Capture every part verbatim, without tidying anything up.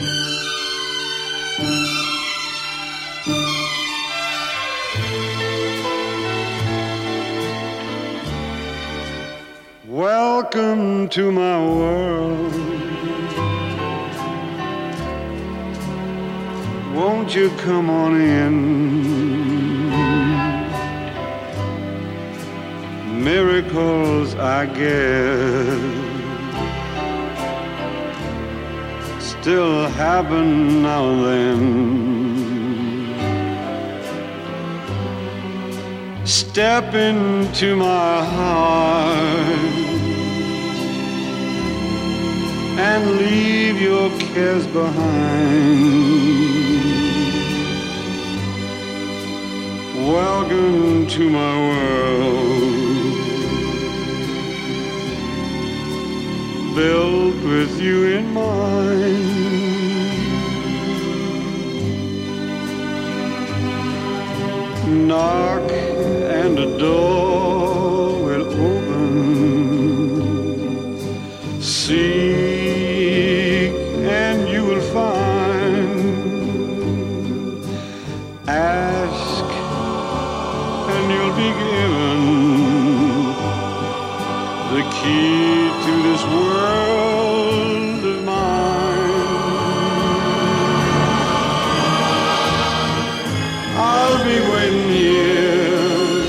Welcome to my world. Won't you come on in? Miracles, I guess, still happen now and then. Step into my heart and leave your cares behind. Welcome to my world, built with you in mind. Knock and a door will open. Seek and you will find. Ask and you'll be given the key to this world of mine. I'll be waiting here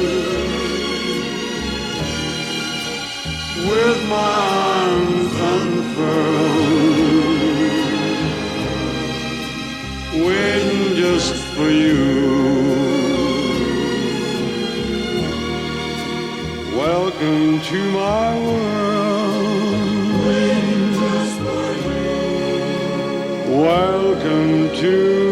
with my arms unfurled, waiting just for you. Welcome to my world, waiting just for you. Welcome to